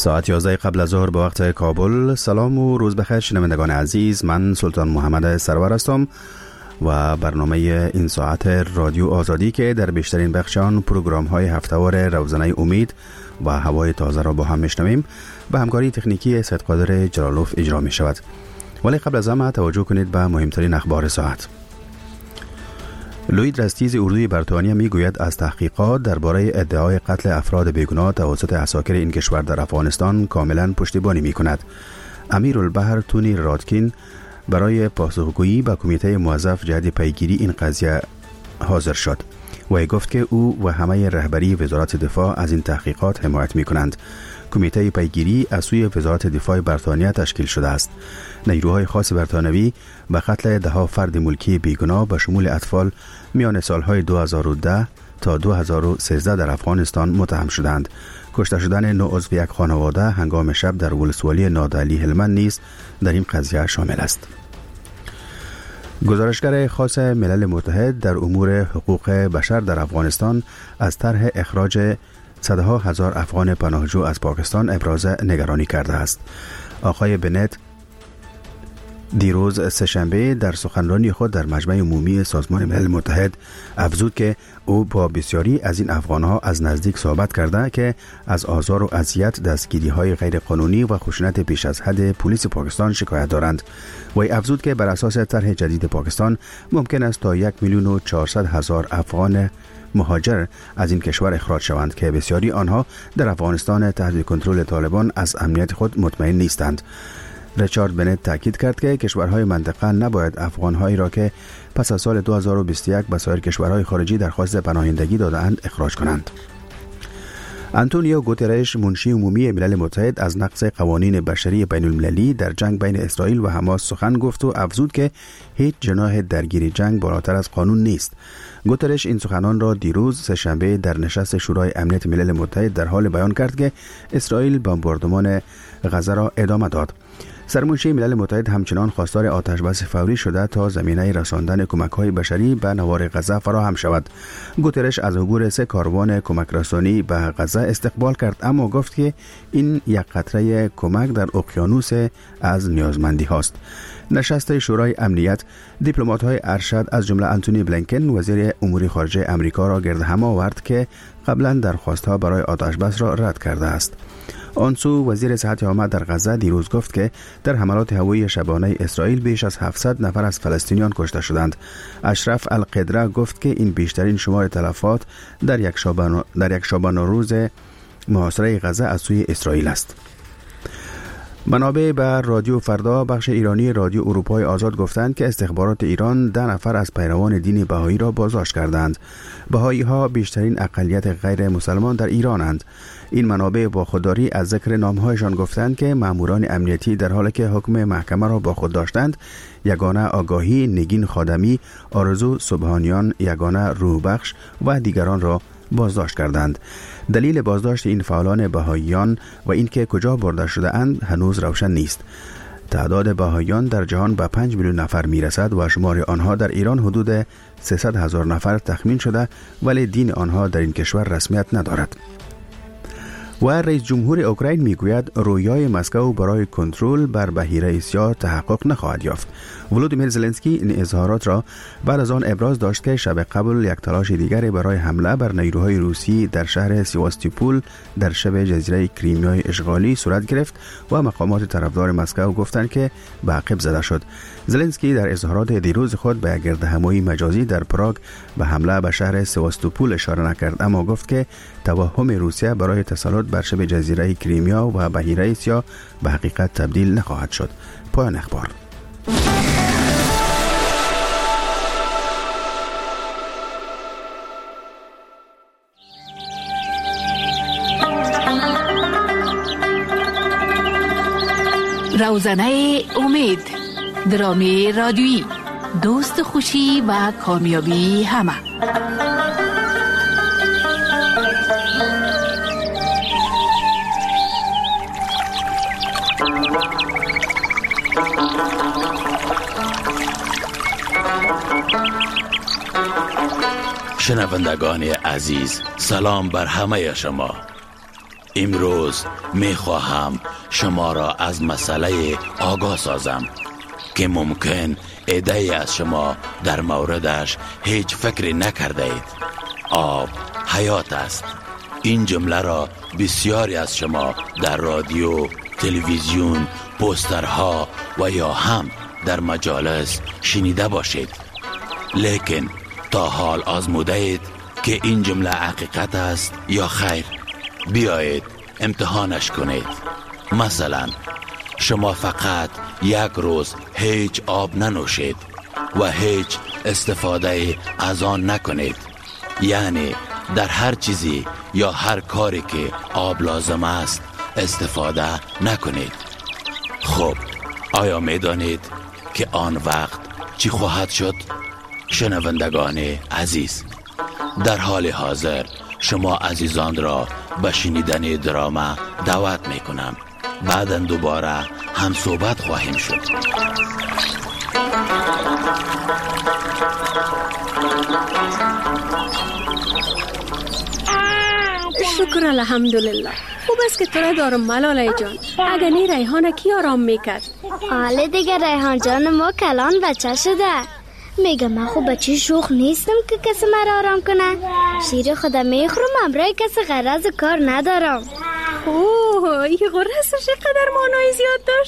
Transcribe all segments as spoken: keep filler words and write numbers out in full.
ساعت یازده قبل از ظهر به وقت کابل. سلام و روز بخیر شنوندگان عزیز، من سلطان محمد سرور هستم و برنامه این ساعت رادیو آزادی که در بیشترین بخش آن پروگرام های هفته‌وار روزنه امید و هوای تازه را با هم میشنویم به همکاری تکنیکی سید قادر جلالوف اجرا می شود. ولی قبل از همه توجه کنید به مهمترین اخبار ساعت. لوید رستیز اردوی بریتانیا میگوید از تحقیقات درباره ادعای قتل افراد بیگناه توسط عساکر این کشور در افغانستان کاملا پشتیبانی میکند. امیرالبحر تونی رادکین برای پاسخگویی به کمیته موظف جهت پیگیری این قضیه حاضر شد و گفت که او و همه رهبری وزارت دفاع از این تحقیقات حمایت میکنند. کمیته پیگیری از سوی وزارت دفاع بریتانیا تشکیل شده است. نیروهای خاص بریتانیایی به قتل ده فرد ملکی بیگناه به شمول اطفال میان سالهای دو هزار و ده تا دو هزار و سیزده در افغانستان متهم شدند. کشته شدن نو عضو یک خانواده هنگام شب در ولسوالی نادعلی هلمند نیز در این قضیه شامل است. گزارشگر خاص ملل متحد در امور حقوق بشر در افغانستان از طرح اخراج صدها هزار افغان پناهجو از پاکستان ابراز نگرانی کرده است. آقای بنت دیروز سه‌شنبه در سخنرانی خود در مجمع عمومی سازمان ملل متحد افزود که او با بسیاری از این افغانها از نزدیک صحبت کرده که از آزار و اذیت، دستگیری‌های غیرقانونی و خشونت بیش از حد پلیس پاکستان شکایت دارند. و افزود که بر اساس طرح جدید پاکستان ممکن است تا یک میلیون و چهارصد هزار افغان مهاجر از این کشور اخراج شوند که بسیاری آنها در افغانستان تحت کنترل طالبان از امنیت خود مطمئن نیستند. ریچارد بنت تاکید کرد که کشورهای منطقه نباید افغانهایی را که پس از سال دو هزار و بیست و یک به سایر کشورهای خارجی درخواست پناهندگی داده‌اند اخراج کنند. آنتونیو گوترش منشی عمومی ملل متحد از نقض قوانین بشری بین المللی در جنگ بین اسرائیل و حماس سخن گفت و افزود که هیچ جناح درگیری جنگ بالاتر از قانون نیست. گوترش این سخنان را دیروز سه‌شنبه در نشست شورای امنیت ملل متحد در حال بیان کرد که اسرائیل بمباردمان غزه را ادامه داد. سرمنشی ملل متحد همچنان خواستار آتش‌بس فوری شده تا زمینه رساندن کمک‌های بشری به نوار غزه فراهم شود. گوترش از عبور سه کاروان کمک رسانی به غزه استقبال کرد، اما گفت که این یک قطره کمک در اقیانوس از نیازمندی هاست. نشست شورای امنیت دیپلمات‌های ارشد از جمله آنتونی بلینکن وزیر امور خارجه آمریکا را گرد هم آورد که قبلا درخواست‌ها برای آتش‌بس را رد کرده است. آن سو وزیر صحت عامه در غزه دیروز گفت که در حملات هوایی شبانه اسرائیل بیش از هفتصد نفر از فلسطینیان کشته شدند. اشرف القدره گفت که این بیشترین شمار تلفات در یک شبانه در یک شبانه روز محاصره غزه از سوی اسرائیل است. منابع بر رادیو فردا بخش ایرانی رادیو اروپای آزاد گفتند که استخبارات ایران ده نفر از پیروان دین بهایی را بازداشت کردند. بهایی ها بیشترین اقلیت غیر مسلمان در ایرانند. این منابع با خودداری از ذکر نامهایشان گفتند که ماموران امنیتی در حالی که حکم محکمه را با خود داشتند، یگانه آگاهی، نگین خادمی، آرزو سبحانیان، یگانه روحبخش و دیگران را بازداشت کردند. دلیل بازداشت این فعالان بهاییان و اینکه کجا برده شده اند هنوز روشن نیست. تعداد بهاییان در جهان به پنج میلیون نفر میرسد و شمار آنها در ایران حدود سیصد هزار نفر تخمین شده، ولی دین آنها در این کشور رسمیت ندارد. و رئیس جمهور اوکراین میگوید رویای مسکو برای کنترل بر بحیره سیاه تحقق نخواهد یافت. ولودیمیر زلنسکی این اظهارات را بعد از آن ابراز داشت که شب قبل یک تلاش دیگری برای حمله بر نیروهای روسی در شهر سیواستوپول در شبه جزیره کریمیای اشغالی صورت گرفت و مقامات طرفدار مسکو گفتند که به عقب زده شد. زلنسکی در اظهارات دیروز خود به گردهمایی مجازی در پراگ به حمله به شهر سیواستوپول اشاره نکرد، اما گفت که توهم روسیه برای تسلط بر شبه جزیره کریمیا و بحیره سیاه به حقیقت تبدیل نخواهد شد. پایان اخبار. روزنه امید، درامی رادیویی، دوست خوشی و کامیابی همه. شنوندگان عزیز، سلام بر همه شما. امروز می خواهم شما را از مسئله آگاه سازم که ممکن ایده از شما در موردش هیچ فکری نکرده اید. آب حیات است. این جمله را بسیاری از شما در رادیو، تلویزیون، پوسترها و یا هم در مجالس شنیده باشید، لیکن تا حال آزموده اید که این جمله حقیقت است یا خیر؟ بیایید امتحانش کنید. مثلا شما فقط یک روز هیچ آب ننوشید و هیچ استفاده از آن نکنید، یعنی در هر چیزی یا هر کاری که آب لازم است استفاده نکنید. خب آیا میدانید که آن وقت چی خواهد شد؟ شنوندگان عزیز، در حال حاضر شما عزیزان را به شنیدن دراما دعوت می کنم. بعداً دوباره هم صحبت خواهیم شد. شکر الحمدلله. خوب است که تو را دارم ملاله جان. اگر نی ریحانه کی آرام میکرد؟ حالا دیگه ریحان جان ما کلان بچه شده. میگم من خوب بچه شوخ نیستم که کسی مرا آرام کنه. شیر خودم میخورم، امرای کسی غرض کار ندارم. اوه این غرضش چقدر معنای زیاد داشت.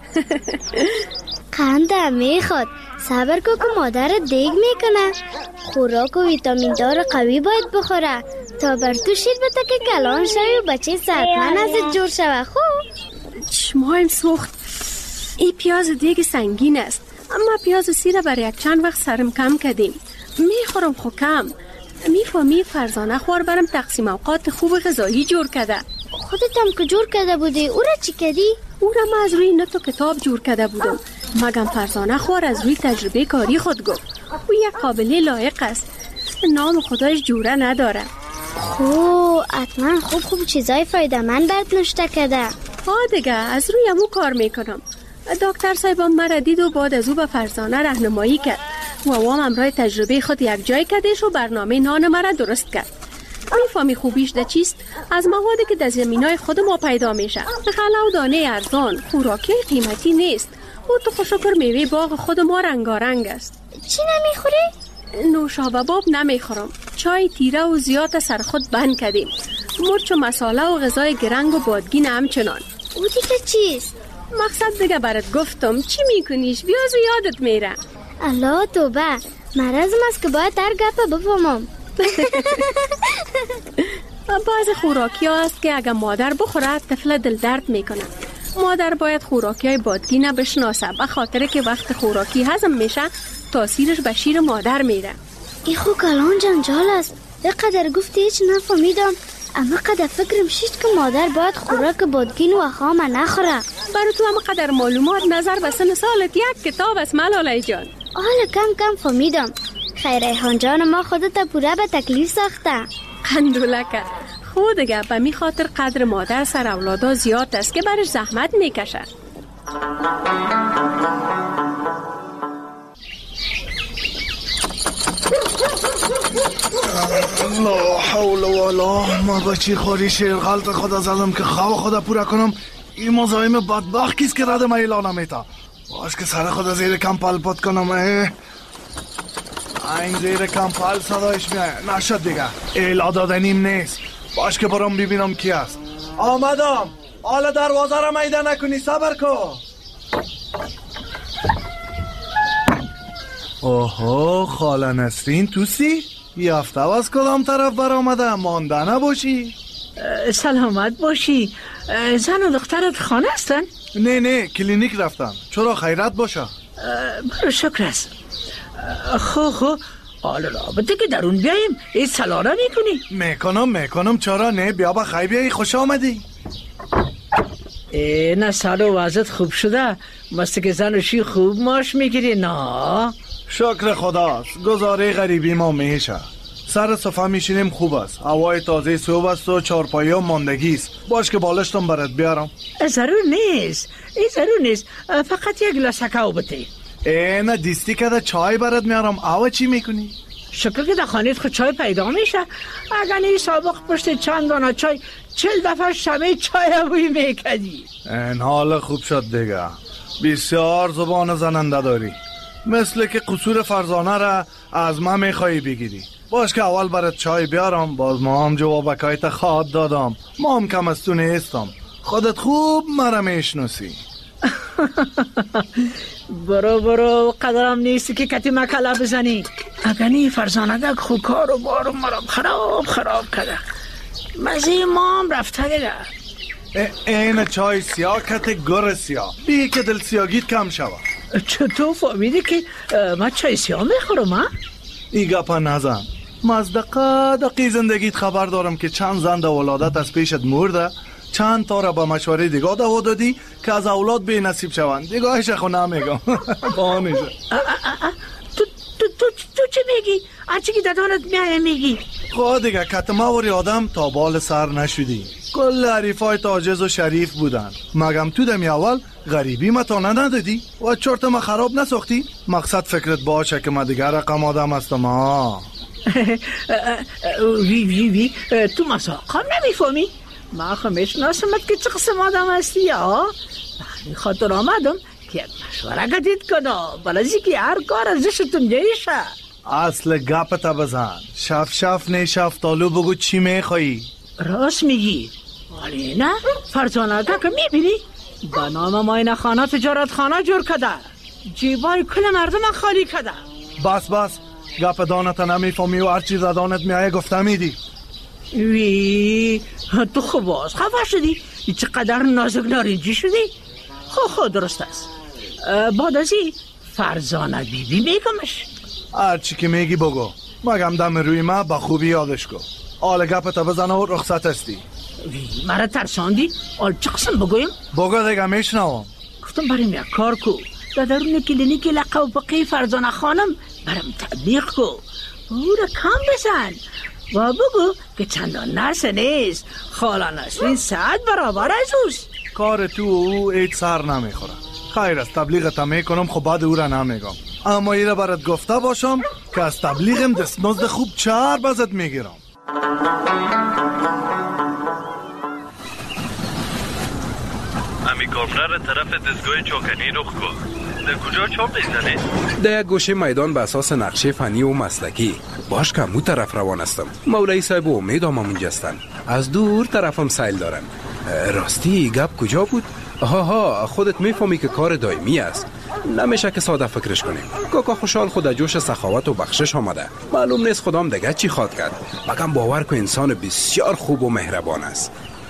قنده میخواد. صبر کو که مادر دیگ میکنه. خوراک و ویتامین دار قوی باید بخوره تا بر تو شیر بده که کلان شوی و بچه صحتمند ازت جور شوه. خوب چشمایم سوخت. این پیاز دیگ سنگین است، اما پیاز سیره بر یک چند وقت سرم کم کردیم. میخورم خو کم. میفهمی فرزانه خوار برم تقسیم اوقات خوب غذایی جور کرده. خودت هم که جور کرده بودی، او را چی کردی؟ او را من از روی نت و کتاب جور کرده بودم. مگم فرزانه خوار از روی تجربه کاری خود گفت او یک قابلی لایق است. نام خدایش جوره نداره. خو حتما خوب خوب چیزای فایده من برد نشته کرده. ها دیگه از روی امو کار میکنم. دکتر صاحبم مرا دید و بعد از او به فرزانه راهنمایی کرد و وام امرای تجربه خود یک جای کردش و برنامه نان مرا درست کرد. میفهمی خوبیش ده چیست؟ از موادی که در زمینای خود ما پیدا میشه. غله و دانه ارزان، خوراکی قیمتی نیست. و تو خوشکر میوه باغ خود ما رنگارنگ است. چی نمیخوری؟ نوشابه باب نمیخورم. چای تیره و زیاد سر خود بند کردیم. مرچ و مساله و غذای گرنگ و بادگین همچنان. او دیگه چیست؟ مقصد دیگه برات گفتم. چی میکنیش؟ بیاز و یادت میره. الله توبه، مرزم است که باید در گپه بفهمم. بعض خوراکی ها است که اگر مادر بخوره طفل دل درد میکنه. مادر باید خوراکی های بادگینه بشناسه، به خاطر که وقت خوراکی هضم میشه تاثیرش به شیر مادر میره. این خو کلان جنجال است. اینقدر گفتی هیچ نفهمیدم، اما قدر فکرم شید که مادر باید خوراک بادگین و خامه نخوره. برای تو هم قدر معلومات نظر به سن سالت یک کتاب است ملاله جان. حالا کم کم فهمیدم. خیر ریحان جان ما خودت پوره به تکلیف ساخته. قندولکه خود دیگه به می خاطر قدر مادر سر اولادا زیاد است که برش زحمت میکشه. لا حول ولا ما بچی خوری شیر غلط خدا زدم که خواه خدا پورا کنم. این مزایم بدبخت کیست که رده ما اعلان میتا؟ باش که سر خدا زیر کمپل پد کنم. این زیر کمپل صدایش میاد. نشد دیگه اعلان دادنیم نیست. باش که برام ببینم کی است. آمدم. حالا دروازه را میده نکنی، صبر کن. اوهو خاله نسرین توسی؟ یه هفته از کدام طرف برآمده؟ مانده نباشی؟ سلامت باشی. زن و دخترت خانه هستن؟ نه نه کلینیک رفتن. چرا خیرت باشه؟ برو شکر است. خو خو حالا رابطه که درون بیاییم این سلانه میکنی؟ میکنم میکنم چرا نه. بیا با خیلی بیایی خوش آمدی. نه سال و وضعت خوب شده؟ مست که زن و شی خوب ماش میگیری؟ نه شکر خداست. گزاره غریبی ما میشه. سر صفحه میشینیم خوب است. هوای تازه صبح است و چارپایی ها ماندگی است. باش که بالشتم برات بیارم. ضرور نیست. این ضرور نیست. فقط یک گلاس کاو بده. ای نه دیستی که چای برات میارم. آوا چی میکنی؟ شکر که در خانه خود چای پیدا میشه. اگر این سابق پشت چند دانه چای چل دفعه شمه چای بوی میکدی. این حال خوب شد دیگه. بسیار زبان زننده داری، مثل که قصور فرزانه را از من میخوایی بگیری. باش که اول برات چای بیارم، باز ما هم جوابکایت خواد دادم. ما هم کم از تو نیستم، خودت خوب مرا میشناسی. برو برو قدرم نیستی که کتی مکلا بزنی. اگر نی فرزانه خود کار و بارو مرا خراب خراب کرده. مزه ما هم رفته دیگه. این چای سیاه کت گر سیاه بی که دل سیاگیت کم شود. چطور فهمیدی که من چای سیاه میخورم ها؟ ای گپا نزن. من از دقیقه دقیق زندگیت خبر دارم که چند زن در ولادت از پیشت مرده، چند تا را با مشوره دیگه دوا دادی که از اولاد بی نصیب شوند. دیگهش خو نمیگم. بانیشه تو تو تو تو چه میگی؟ هرچی که دادانت میای میگی. خود دیگه کتماوری آدم تا بال سر نشدی. کل عریفای تاجز و شریف بودن. مگم تو دمی اول غریبی ما تا ندادی و چرت ما خراب نساختی؟ مقصد فکرت باشه که ما دیگر رقم آدم هستم ها. وی وی وی تو مساقم نمیفهمی؟ ما خمیش ناسمت که چه قسم آدم هستی یا؟ بخی خاطر آمدم که یک مشوره گدید کنم بلازی که هر کار ازشتون جایشه. اصل گپ تا بزن. شف شف نه شفتالو بگو چی میخوایی؟ راست میگی. ولی نه فرزانه که میبینی با نام ماین خانه تجارت خانه جور کده، جیبای کل مردم خالی کده. بس بس گپ دانت نمیفهمی و هر چیز دانت میایه گفته میدی. وی تو خواست خفه شدی؟ چقدر نازک نارنجی شدی؟ خو خو درست است. بعد از این فرزانه بیبی میگمش. هر چی که میگی بگو، مگم دم روی ما با خوبی یادش کن. آل گپ تا بزنه و رخصت هستی. وی مرا ترساندی؟ آل چه قسم بگویم؟ بگو دیگه میشنوم. گفتم بریم یک کار کو، در درون کلینیک لقب بقی فرزانه خانم برم تبلیغ کو، او را کم بزن و بگو که چندان نرس نیست، خالا نسرین ساعت برابر از اوست. کار تو او ایت سر نمیخوره. خیر از تبلیغت میکنم، خب بعد او را نمیگم، اما ای را برات گفته باشم که از تبلیغم دستمزد خوب چهار بازت میگیرم. امی کارفرر طرف دستگاه چاکنی رخ کن. در کجا چاپ میزنه؟ در یک گوشه میدان به اساس نقشه فنی و مسلکی. باش که مو طرف روان استم. مولایی صاحب و امید هم همونجا هستن. از دور طرفم سیل دارن. راستی گپ کجا بود؟ ها ها خودت میفهمی که کار دائمی است، نمیشه که ساده فکرش کنیم. کاکا خوشحال خود جوش سخاوت و بخشش آمده، معلوم نیست خدام دیگه چی خواد کرد، مگم باور که انسان بسیار خوب و مهربان است.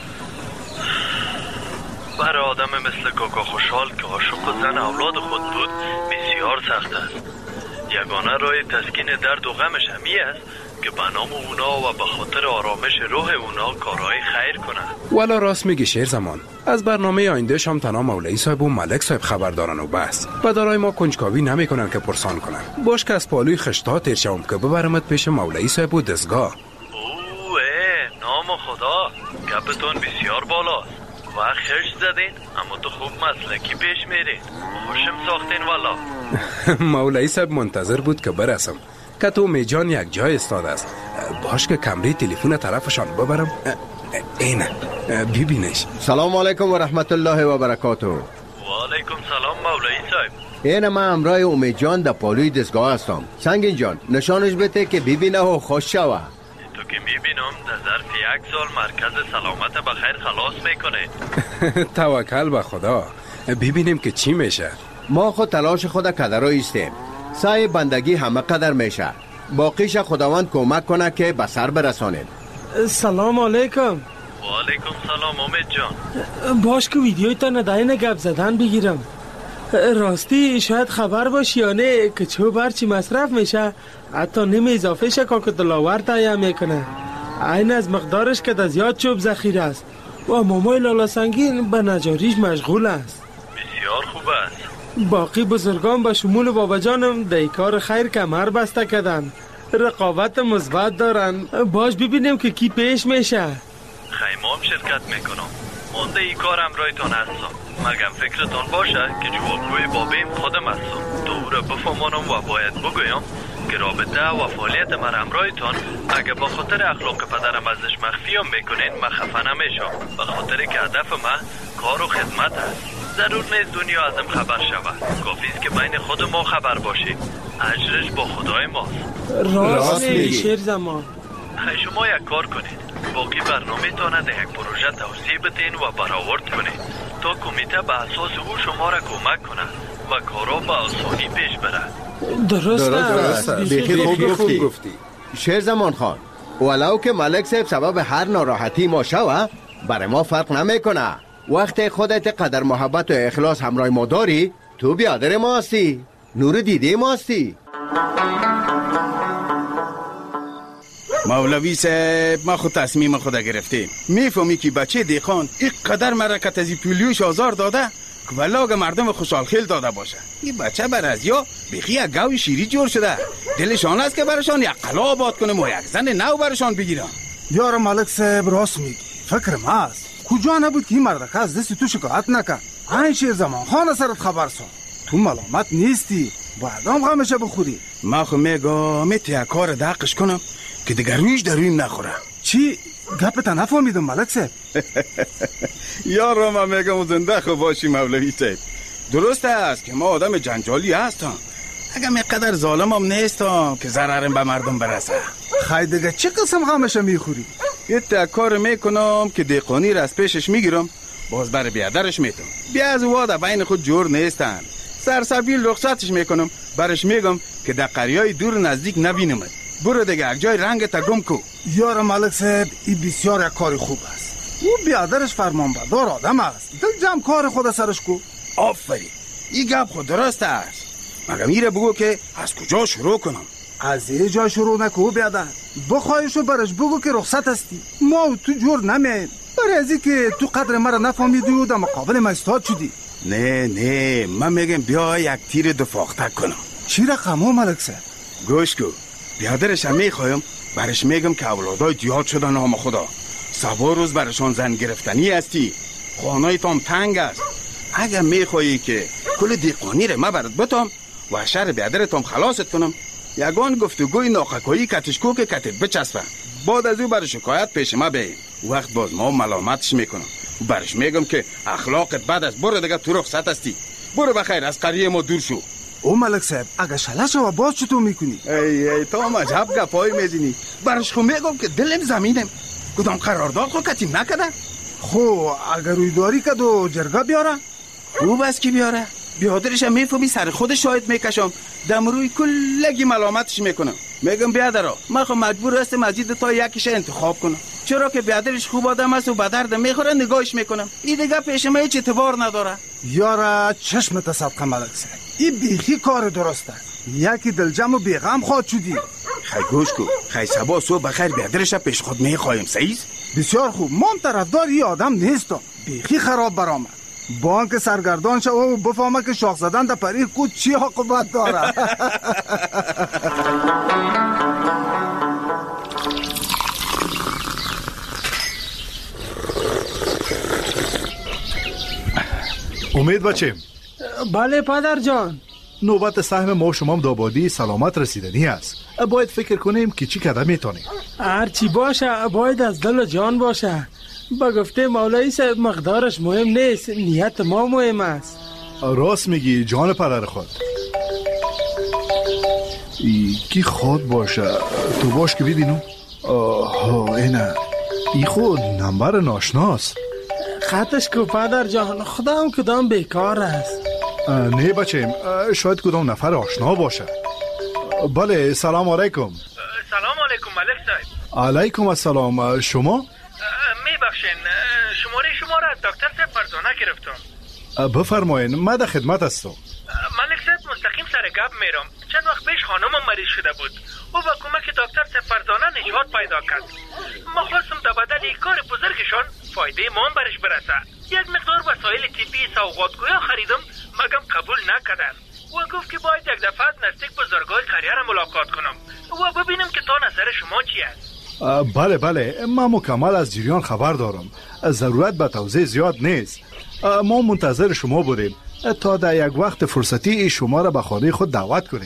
برای آدم مثل کاکا خوشحال که عاشق زن اولاد خود بود بسیار سخت است. یگانه راه تسکین درد و غمش همی است که به نام اونا و به خاطر آرامش روح اونا کارهای خیر کنه. والا راست میگی شیر زمان. از برنامه آینده شام تنها مولایی صاحب و ملک صاحب خبر دارن و بس و دارای ما کنجکاوی نمیکنن که پرسان کنن. باش که از پالوی خشتا تیر شوم که ببرمت پیش مولایی صاحب و دستگاه. اوه نام خدا، گپتون بسیار بالاست و خرش زدین، اما تو خوب مسلکی پیش میرین، خوشم ساختین والا. مولایی صاحب منتظر بود که برسم که تو میجان یک جای استاد است. باش که کمری تلفن طرفشان ببرم. اینه ببینش. سلام علیکم و رحمت الله و برکاته. و علیکم سلام مولایی صاحب. اینه من امرای امید جان در پالوی دستگاه هستم. سنگین جان نشانش بده که ببینه و خوش شوه. تو که میبینم در ظرف یک سال مرکز سلامت بخیر خلاص میکنه. توکل به خدا، ببینیم که چی میشه. ما خود تلاش خود کدر ایستیم، سعی بندگی همه قدر میشه، باقیش خداوند کمک کنه که به سر برسانیم. سلام علیکم. و علیکم سلام امید جان. باش که ویدیوی تا نداین گپ زدن بگیرم. راستی شاید خبر باشی یا نه که چه برچی مصرف میشه حتی نیم اضافه شه که دلاور تایه میکنه، این از مقدارش که در زیاد چوب ذخیره است و مامای لالا سنگین به نجاریش مشغول است. بسیار خوب است. باقی بزرگان به شمول بابا جانم در کار خیر کمر بسته کردن، رقابت مثبت دارن. باش ببینیم که کی پیش میشه. خیمام شرکت میکنم، مانده ای کار امرایتان هستم، مگم فکرتان باشه که جوابگوی بابیم خودم هستم. تو او را بفهمانم و باید بگویم که رابطه و فعالیت من همراهتان اگه با خاطر اخلاق پدرم ازش مخفی هم میکنین من خفه نمیشم، به خاطر که هدف من کار و خدمت است. ضرور نیست دنیا ازم خبر شود، کافی است که بین خود ما خبر باشی. اجرش با خدای ماست. راست میگی شیر زمان. خیلی شما یک کار کنید، باقی برنامه تانه در یک پروژه توسیع بتین و برآورد کنید تا کمیته به اساس او شما را کمک کنه و کارا به آسانی پیش بره. درست است. بیخی خوب گفتی شیر زمان خان. ولو که ملک صاحب سبب هر ناراحتی ما شوه برای ما فرق نمیکنه. وقتی خودت قدر محبت و اخلاص همراه ما داری تو بیادر ما هستی، نور دیده ما هستی. مولوی صاحب ما خود تصمیم خود گرفتیم. میفهمی که بچه دیخان این قدر مرکت از پولیوش آزار داده که ولاگ مردم خوشحال خیل داده باشه. این بچه بر از یا بخی یک گاوی شیری جور شده، دلشان است که برشان یک قلا آباد کنم و یک زن نو برشان بگیرم. یار ملک صاحب راست میگی، فکر ما است. کجا نبود که این مردک از دست تو شکایت نکن. این شیر زمان خان سرت خبر سان، تو ملامت نیستی، باید هم غمشه بخوری. ما خو میگم میتی کار دقش کنم که دیگر رویش در رویم نخوره. چی؟ گپتا نفهمیدم ملک صاحب. یارو ما میگم زنده خو باشی مولوی صاحب. درست است که ما آدم جنجالی هستم، اگه میقدر ظالمم نیستم که ضررم به مردم برسه. خیلی دیگه چه قسم غمشه میخوری؟ یه کار میکنم که دیقانی را از پیشش میگیرم، باز بر بیادرش میتم. بیا از وادا بین خود جور نیستن، سرسبیل رخصتش میکنم، برش میگم که در قریای دور نزدیک نبینمت، برو دیگه یک جای رنگ تا گم کو. یار ملک صاحب این بسیار یک کار خوب است. او بیادرش فرمانبردار آدم است، دل جمع کار خود سرش کو. آفرین، این گپ خود درست است. مگه میره بگو که از کجا شروع کنم؟ از یه جا شروع نکو بیادر، بخواهیشو برش بگو که رخصت هستی. ما و تو جور نمیم، برای ازی که تو قدر مرا نفهمیدی و در مقابل ما استاد شدی. نه نه من میگم بیا یک تیر دفاختک کنم. چی رقم ها ملک صاحب؟ گوش کو، بیادرش هم میخوایم برش میگم که اولادای دیاد شدن نام خدا، سبا روز برشان زن گرفتنی هستی، خانای تام تنگ است. اگر میخوایی که کل دیقانی رو من برات بتام و شر بیادرتام خلاصت کنم، یگان گفتگوی ناقکایی کتشکو که کتت بچسبه، بعد از او برای شکایت پیش ما بیم. وقت باز ما ملامتش میکنم و برش میگم که اخلاقت بد است، برو دیگه تو رخصت هستی، برو بخیر از قریه ما دور شو. او ملک صاحب اگه شلش و باز چطور میکنی؟ ای ای تو مجب گپای میزنی، برش خو میگم که دلم زمینم، کدام قرارداد خو کتیم نکده. خو اگر روی داری کد و جرگه بیاره؟ خوب است که بیاره، بیادرش هم میفهمی سر خودش شاید میکشم، دم روی کلگی ملامتش میکنم. میگم بیادرها من خو مجبور هستم مزید تا یکیش انتخاب کنم، چرا که بیادرش خوب آدم است و به درد میخوره نگاهش میکنم، این دیگه پیش ما هیچ اعتبار نداره. یارا چشمت صدقه ملک صاحب، این بیخی کار درست است. یکی دلجم و بیغم خواد شدی. خی گوش کو، خی سبا صبح بخیر بیادرش پیش خود میخوایم. سعید بسیار خوب، من طرفدار این آدم نیستم، بیخی خراب برآمد. بانک سرگردان شو و بفهمه که شاخ زدن در پری کود چی عاقبت داره. امید بچیم. بله پدر جان. نوبت سهم ما شما دابادی سلامت رسیدنی است. باید فکر کنیم که چی کده میتونیم. هر چی باشه باید از دل و جان باشه. با گفته مولایی صاحب مقدارش مهم نیست، نیت ما مهم است. راست میگی جان پدر خود. ای کی خود باشه تو باش که ببینم. آه اینه ای خود نمبر ناشناست. خطش کو پدر جان، خدا هم کدام بیکار است. نه بچیم، شاید کدام نفر آشنا باشه. بله سلام علیکم. سلام علیکم ملک صاحب. علیکم السلام. شما؟ میبخشین شماره شما را از دکتر صاحب فرزانه گرفتم. بفرمایین من در خدمت هستم. ملک صاحب مستقیم سر گپ میرم. چند وقت پیش خانمم مریض شده بود و با کمک دکتر صاحب فرزانه نجات پیدا کرد. ما خواستم در بدل این کار بزرگشان فایده ما برش برسه. یک مقدار وسایل طبی سوغاتگویا خریدم، مگم قبول نکردن و گفت که باید یک دفعه نزدیک بزرگای قریه را ملاقات کنم و ببینم که تا نظر شما چی است. بله بله من مکمل از جریان خبر دارم، ضرورت به توضیح زیاد نیست. ما منتظر شما بودیم تا در یک وقت فرصتی شما را به خانه خود دعوت کنیم.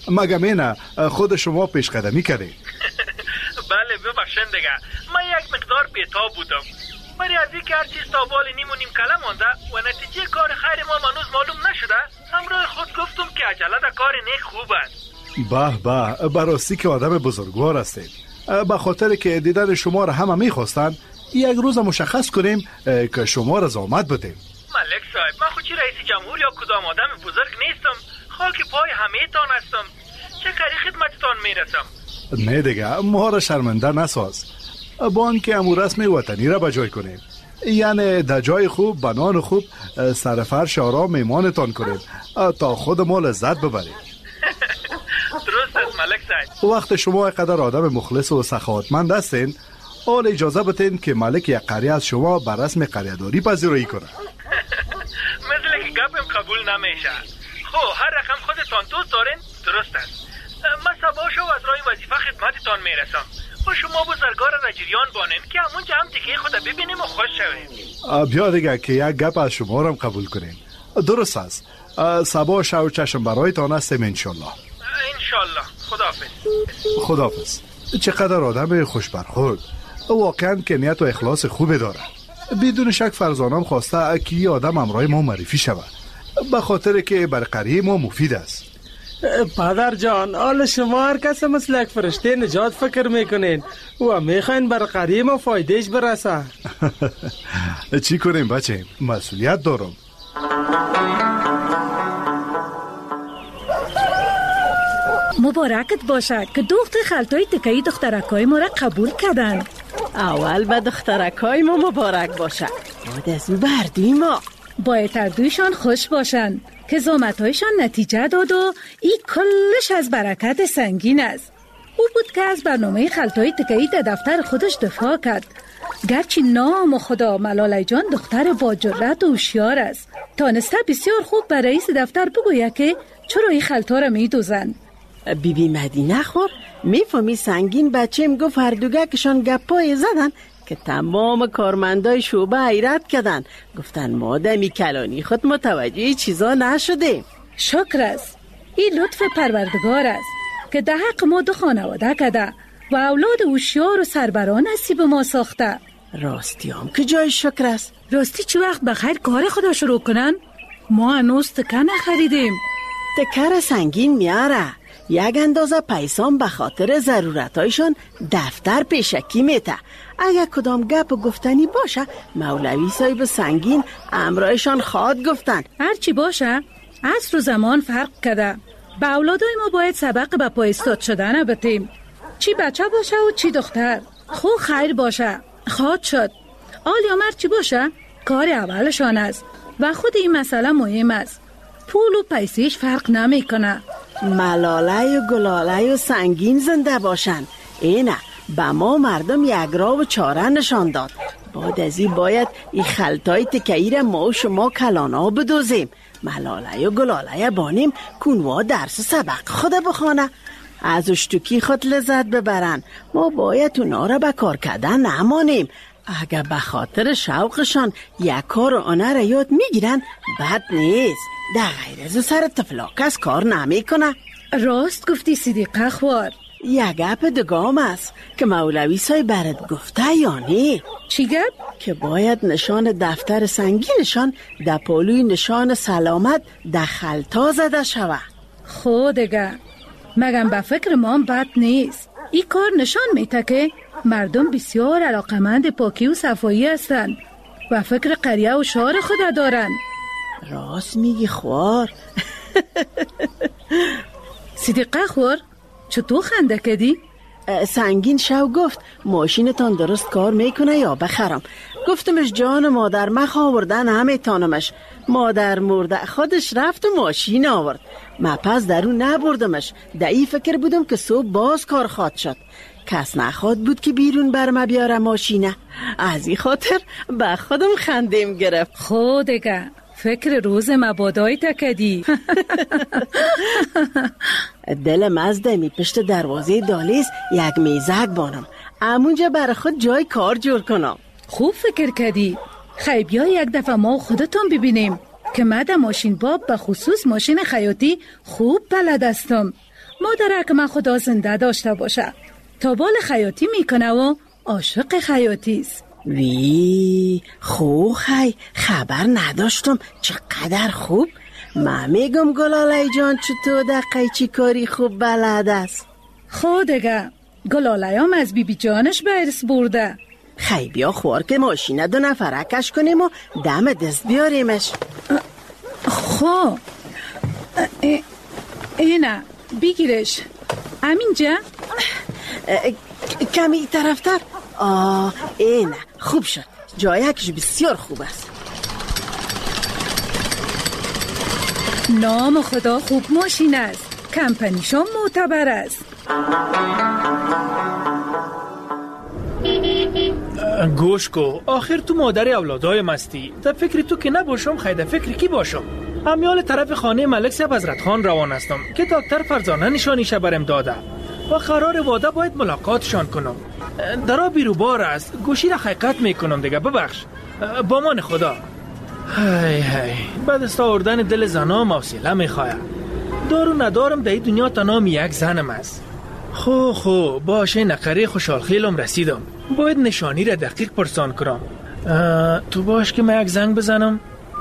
مگه نه خود شما پیش قدمی کردید؟ بله ببخشن دیگه، من یک مقدار بی‌تاب بودم، ولی از اینکه هر چیز تا بال نیم و نیم کله مانده و نتیجه کار خیر ما منوز معلوم نشده، همراه خود گفتم که عجله در کار نیک خوب است. به به براستی که آدم بزرگوار هستید. به خاطر که دیدن شما را همه میخواستن، یک روز مشخص کنیم که شما را زحمت بدیم. ملک صاحب، من خود چی رئیس جمهور یا کدام آدم بزرگ نیستم، خاک پای همه تان هستم، چه کاری خدمتتان میرسم. نه دیگه، ما را شرمنده نساز. با آنکه امو رسم وطنی را بجای کنیم، یعنی در جای خوب بنان خوب سرفرش آرام میمانتان کنیم تا خود ما لذت ببریم. درست است ملک صاحب. وقت شما قدر آدم مخلص و سخاوتمند هستین، حال اجازه بتین که ملک یک قریه از شما بر رسم قریه‌داری پذیرایی کنه. مثل که گپم قبول نمیشه. خب هر رقم خودتان دوست دارین درست است. من سباشو از رای وظیفه خدمتتان میرسم و شما بزرگار را جریان بانین که همونجا هم دیگه خود ببینیم و خوش شویم. بیا دیگه که یک گپ از شما را هم قبول کنیم. درست است. سبا شو چشم برایتان هستیم انشالله. انشالله. خداحافظ. خداحافظ. چقدر آدم خوش برخورد، واقعا که نیت و اخلاص خوبی داره. بدون شک فرزانم خواسته که یه آدم همراه ما معرفی شود، به خاطر که بر قریه ما مفید است. پدر جان، حال شما هر کس مثل یک فرشته نجات فکر میکنین و میخواین بر قریه ما فایدهش برسه. چی کنیم بچه، مسئولیت دارم. مبارکت باشد که دختر خالتوی تکهی دخترکای ما را قبول کردن. اول به دخترکای ما مبارک باشد، بعد از او بردوی ما. باید اردویشان خوش باشند که زحمت‌هایشان نتیجه داد و این کلش از برکت سنگین است. او بود که از برنامه خالتوی تکهی در دفتر خودش دفاع کرد، گرچه نام خدا ملاله جان دختر با جرأت و هوشیار است، تانسته بسیار خوب به رئیس دفتر بگوید که چرا این خالتا را میدوزند. بی بی مدینه خور میفهمی سنگین بچه‌م گفت هر دوگه کشان گپای زدن که تمام کارمندای شعبه حیرت کردن، گفتن ما دمی کلانی خود متوجه چیزا نشدیم. شکر است، این لطف پروردگار است که در حق ما دو خانواده کده و اولاد هوشیار و سربران نصیب ما ساخته. راستی هم که جای شکر است. راستی چی وقت بخیر کار خدا شروع کنن؟ ما هنوز تکه نخریدیم. تکه سنگین میاره، یک اندازه پیسان به خاطر ضرورتایشان دفتر پیشکی میته. اگر کدام گپ گفتنی باشه مولوی صاحب سنگین امرایشان خواد گفتن. هرچی باشه عصر و زمان فرق کرده، به اولادای ما باید سبق به پای استاد شدن بتیم، چی بچه باشه و چی دختر. خو خیر باشه خواد شد، آل یا مرد چی باشه کار اولشان است و خود این مسئله مهم است. پول و پیسیش فرق نمی کنه. ملاله و گلاله و سنگین زنده باشن، اینه به ما مردم یک راه و چاره نشان داد. بعد از این باید این خلطای تکهی را ما و شما کلانا بدوزیم، ملاله و گلاله بانیم کنوا درس سبق خود بخوانه، از اشتوکی خود لذت ببرن. ما باید اونا را به کار کردن نمانیم. اگر به خاطر شوقشان یک کار آنه را یاد میگیرن بد نیست، در غیر از سر تفلاک از کار نمی کنه. راست گفتی صدیقه خوار. یک گپ دگام است که مولوی صاحب برات گفته یا نه؟ چی گپ؟ که باید نشان دفتر سنگینشان در پالوی نشان سلامت در خلطا زده شوه. خودگه مگم به فکر ما بد نیست. این کار نشان میده که مردم بسیار علاقمند پاکی و صفایی هستند و فکر قریه و شهر خود دارن. راست میگی خوار. صدیقه خوار چطور خنده کردی؟ سنگین شو گفت ماشینتان درست کار میکنه یا بخرم. گفتمش جان مادر مخ آوردن همه تانمش، مادر مرده خودش رفت و ماشین آورد، من پس در اون نبردمش. در این فکر بودم که صبح باز کار خواد شد، کس نخواد بود که بیرون برم بیاره ماشینه. از این خاطر به خودم خندیم گرفت. خودگه فکر روز مبادای تکدی. دلم از دمی پشت دروازه دالیز یک میزک بانم، امونجا برای خود جای کار جور کنم. خوب فکر کردی. خیلی بیا یک دفعه ما خودتون ببینیم که من در ماشین باب به خصوص ماشین خیاطی خوب بلد هستم. مادرک من خدا زنده داشته باشه. تا بال خیاطی میکنه و عاشق خیاطی است. وی خو خی خبر نداشتم. چقدر خوب. من میگم گلاله جان چطور دقیقی چی کاری خوب بلد است. خودگه گلاله هم از بی بی جانش به ارث برده. خی بیا خوار که ماشینه دو نفرکش کنیم و دم دست بیاریمش. خب اینه بگیرش. امینجا کمی طرفتر. آه اینه خوب شد. جایکش بسیار خوب است. نام خدا خوب ماشین است. کمپنیشون معتبر است. گوش کو، آخر تو مادر اولادای مستی. در فکر تو که نباشم خیلی فکر کی باشم؟ امیال طرف خانه ملک صاحب حضرت خان روان هستم که دکتر فرزانه نشانیش برم داده و قرار واده باید ملاقاتشان کنم. درا بیروبار است. گوشی را حقیقت میکنم دیگه. ببخش. با من خدا. هی هی بعد از آوردن دل زنا موصله میخواید. دارو ندارم در دنیا تنام یک زنم است. خو خو باشه نقره خوشحال خیلم رسیدم. باید نشانی را دقیق پرسان کنم. تو باش که من یک زنگ بزنم.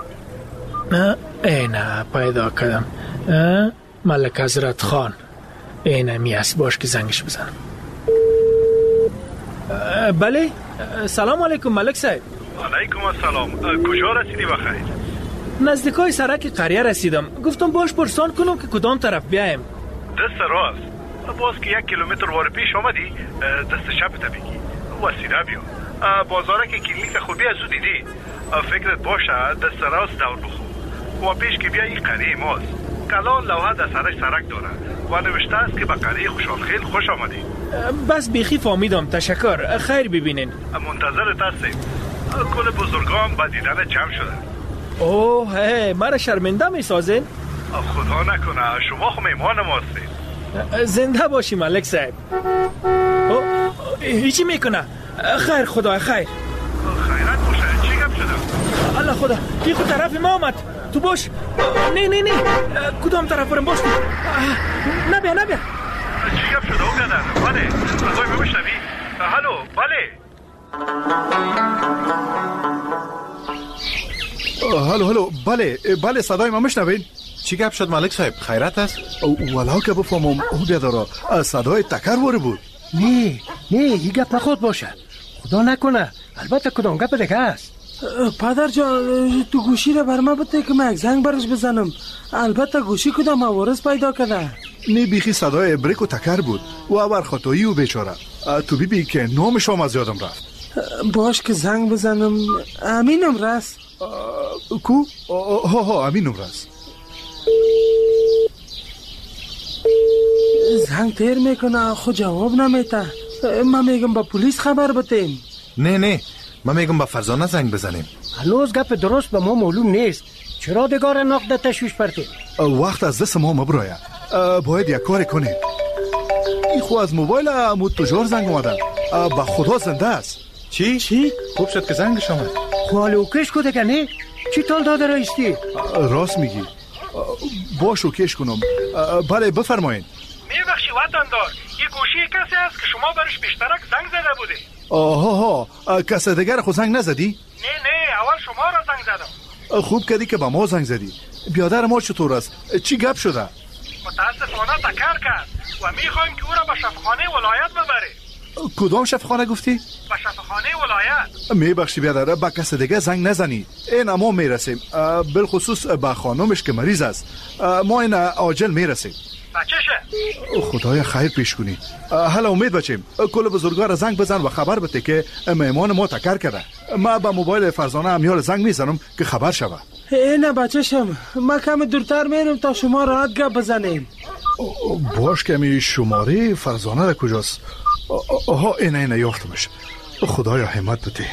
اینه پیدا کردم. ملک حضرت خان. اینه می است. باش که زنگش بزنم. بله سلام علیکم ملک صاحب. علیکم السلام. کجا رسیدی بخیر؟ نزدیکای سرک قریه رسیدم. گفتم باش پرسان کنم که کدام طرف بیایم. دست راست. باز که یک کیلومتر وار پیش آمدی دست چپ تا بگی وسیله بیا. بازاره که کلینیک خوبی از او دیدی. فکرت باشه دست راست دور بخو و پیش که بیا این قریه ماست. کلان لوحه در سرش سرک داره و نوشته است که به قریه خوشحال خیل خوش آمدی. بس بیخی فامیدم. تشکر. خیر ببینین. منتظرت هستیم. کل بزرگان با دیدن جمع شده. اوه هی مرا شرمنده می سازین؟ خدا نکنه شما خو میمان ما هستید. زنده باشی ملک صاحب. هیچی میکنه. خیر خدا خیر. خیرت باشه. چی گپ شده؟ الله خدا این خود طرف ما آمد. تو باش. نه نه نه کدام طرف برم باش. نبیا نبیا. چی گپ شده او بیادر؟ بله صدای من بشنوی؟ هلو بله. هلو هلو بله بله صدای ما میشنوین؟ چی گپ شد ملک صاحب؟ خیرت است؟ ولو که بفهمم او بیادارا صدای تکر واره بود. نه نه این گپ نخود باشه. خدا نکنه. البته کدام گپ دیگه است. پدر جان تو گوشی را بر من بده که من یک زنگ برش بزنم. البته گوشی کدام عوارض پیدا کرده. نه بیخی صدای بریک و تکر بود و اور خطایی و بیچاره. تو بی بی که نامش هم از یادم رفت. باش که زنگ بزنم. امینم رست. کو؟ ها ها امینم رست. زنگ تیر میکنه خود جواب نمیته. من میگم با پلیس خبر بتیم. نه نه من میگم با فرزانه زنگ بزنیم. هنوز گپ درست به ما معلوم نیست. چرا دگار نقد تشویش پرتیم؟ وقت از دست ما مبرایه. باید یک کاری کنیم. این خو از موبایل امو تجار زنگ اومدن. با خدا زنده است. چی؟ چی؟ خوب شد که زنگ شما. خوالو کش کده که نه؟ چی تال داده رایستی؟ راست میگی. باشو کش کنم. بله بفرمایید. میبخشی وطندار این گوشی کسی است که شما برش بیشترک زنگ زده بوده. آها ها کسی دیگر خود زنگ نزدی؟ نه نه اول شما را زنگ زدم. خوب کردی که با ما زنگ زدی. بیادر ما چطور است؟ چی گپ شده؟ متاسفانه تکر کرد و میخوایم که او را به شفاخانه ولایت ببره. کدام شفاخانه گفتی؟ به شفاخانه ولایت. میبخشی بیادر با کسی دیگه زنگ نزنی. این ما میرسیم. بالخصوص با خانمش که مریض است. ما این عاجل میرسیم. بچه‌شه خدای خیر پیش کنی. حالا امید بچیم کل بزرگا را زنگ بزن و خبر بده که مهمان ما تکر کرده. ما با موبایل فرزانه امیال زنگ میزنم که خبر شوه. نه بچه‌شم من کم دورتر میرم تا شما راحت گپ بزنین. باش کمی شماره فرزانه را کجاست؟ آها اینه اینه یافتمش. خدایا همت بده.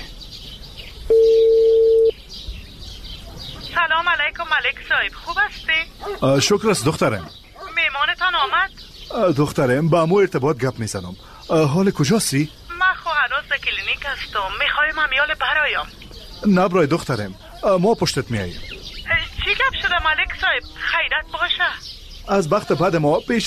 سلام علیکم ملک صاحب خوب هستی؟ شکر است دخترم. میمانتان آمد؟ دخترم با مو ارتباط گپ میزنم. حال کجاستی؟ من خو هنوز در کلینیک هستم. میخوایم امیال برایم. نبرای دخترم ما پشتت میاییم. چی گپ شده ملک صاحب؟ خیرت باشه. از بخت بعد ما پیش